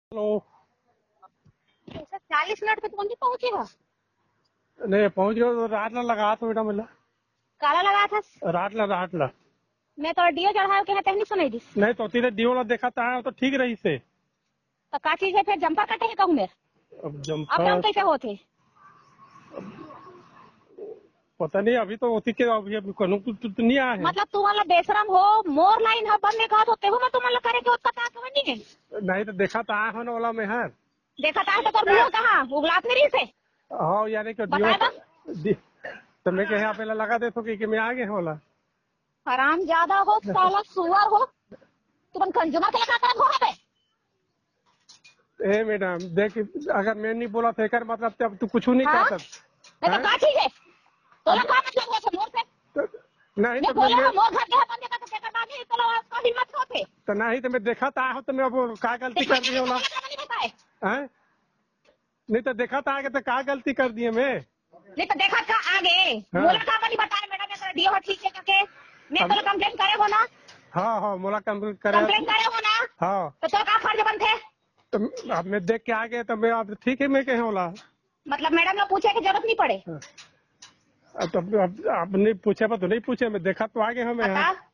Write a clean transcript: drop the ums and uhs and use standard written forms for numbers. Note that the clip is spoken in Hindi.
हेलो। 40 मिनट पे तो नहीं पहुंचेगा। नहीं पहुंच गया तो रात ला लगा तो बेटा मिला काला लगा था। रात ला मैं तो डियो चढ़ाया के नहीं सुनाई दी। नहीं तो तीने दियो ला देखा था तो ठीक रही से। तो का चीज है फिर जंपा कटे है कहूँ मेरे अब अब जंपा हम कैसे होते। पता नहीं अभी तो होती के अभी कानून तो नहीं आया है। मतलब तू वाला बेशरम हो मोर लाइन है बंद कहा होते हो मैं तुम्हारा करे के उसका ताक नहीं है। नहीं तो देखा था आया होने वाला में है। देखा था तो कर कहाँ उगलात मेरी से हाँ यानी कि बता दो। तो मैं यहाँ पे लगा दे तो कि मैं आ गए होला। हराम ज्यादा हो साला सुअर हो तुम कंजुमा के लगा कर हो ए मैडम देख अगर मैं नहीं बोला तो कर मतलब तब तू कुछ नहीं हाँ? कहता। नहीं तो का चीज है तो लगा मतलब है मोर से नहीं मैं तो बोले मैं मोर घर के बंद का तो क्या करना है तो आपका हिम्मत होते तो नहीं तो मैं देखा था तो मैं अब क्या गलती कर दी होला। हैं? नहीं तो देखा था आगे तो क्या गलती कर दी मैं। नहीं तो देखा था आगे हाँ। मोला का नहीं बताया मैडम ने दिया हो ठीक है करके मैं तो कंप्लेंट करे हो ना। हाँ हाँ मोला कंप्लेंट करे हो ना हाँ तो का फर्ज बनते तो अब मैं देख के आ गए तो मैं अब ठीक है मैं कहे होला। मतलब मैडम ने पूछे की जरूरत नहीं पड़े। तो अब नहीं पूछे पर तो नहीं पूछे मैं देखा तो आ गए हमें। बता